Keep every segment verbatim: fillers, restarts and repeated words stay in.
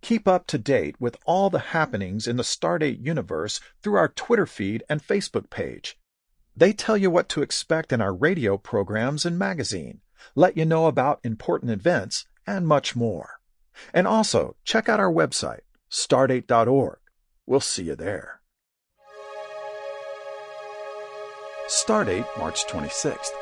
Keep up to date with all the happenings in the Stardate universe through our Twitter feed and Facebook page. They tell you what to expect in our radio programs and magazine, let you know about important events, and much more. And also, check out our website, stardate dot org. We'll see you there. Stardate, March twenty-sixth.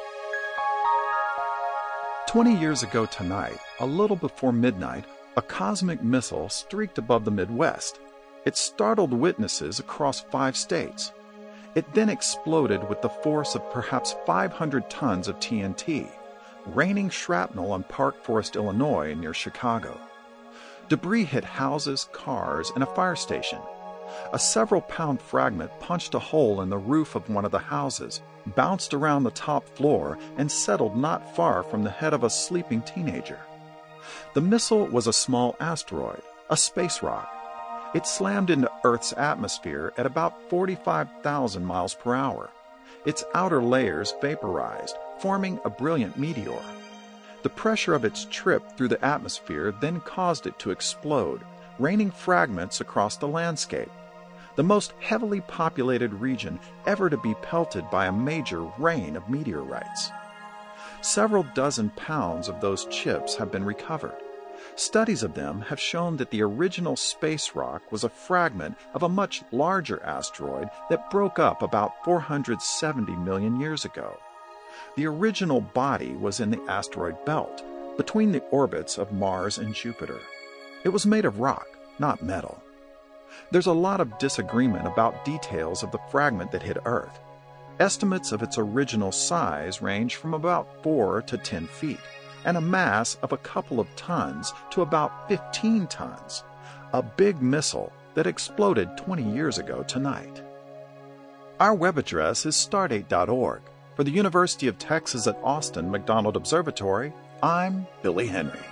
Twenty years ago tonight, a little before midnight, a cosmic missile streaked above the Midwest. It startled witnesses across five states. It then exploded with the force of perhaps five hundred tons of T N T, raining shrapnel on Park Forest, Illinois, near Chicago. Debris hit houses, cars, and a fire station. A several-pound fragment punched a hole in the roof of one of the houses, bounced around the top floor, and settled not far from the head of a sleeping teenager. The missile was a small asteroid, a space rock. It slammed into Earth's atmosphere at about forty-five thousand miles per hour. Its outer layers vaporized, forming a brilliant meteor. The pressure of its trip through the atmosphere then caused it to explode, raining fragments across the landscape. The most heavily populated region ever to be pelted by a major rain of meteorites. Several dozen pounds of those chips have been recovered. Studies of them have shown that the original space rock was a fragment of a much larger asteroid that broke up about four hundred seventy million years ago. The original body was in the asteroid belt, between the orbits of Mars and Jupiter. It was made of rock, not metal. There's a lot of disagreement about details of the fragment that hit Earth. Estimates of its original size range from about four to ten feet, and a mass of a couple of tons to about fifteen tons. A big missile that exploded twenty years ago tonight. Our web address is stardate dot org. For the University of Texas at Austin McDonald Observatory, I'm Billy Henry.